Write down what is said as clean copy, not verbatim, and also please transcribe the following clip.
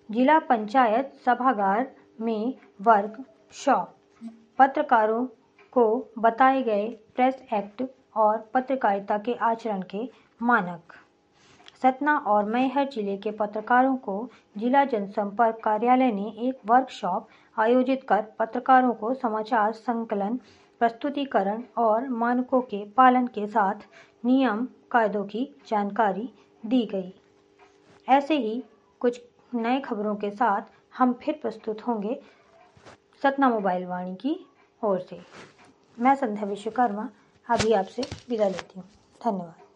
जिला पंचायत सभागार में वर्कशॉप। पत्रकारों को बताए गए प्रेस एक्ट और पत्रकारिता के आचरण के मानक। सतना और मैहर जिले के पत्रकारों को जिला जनसंपर्क कार्यालय ने एक वर्कशॉप आयोजित कर पत्रकारों को समाचार संकलन, प्रस्तुतिकरण और मानकों के पालन के साथ नियम कायदों की जानकारी दी गई। ऐसे ही कुछ नए खबरों के साथ हम फिर प्रस्तुत होंगे सतना मोबाइल वाणी की ओर से। मैं संध्या विश्वकर्मा अभी आपसे विदा लेती हूँ। धन्यवाद।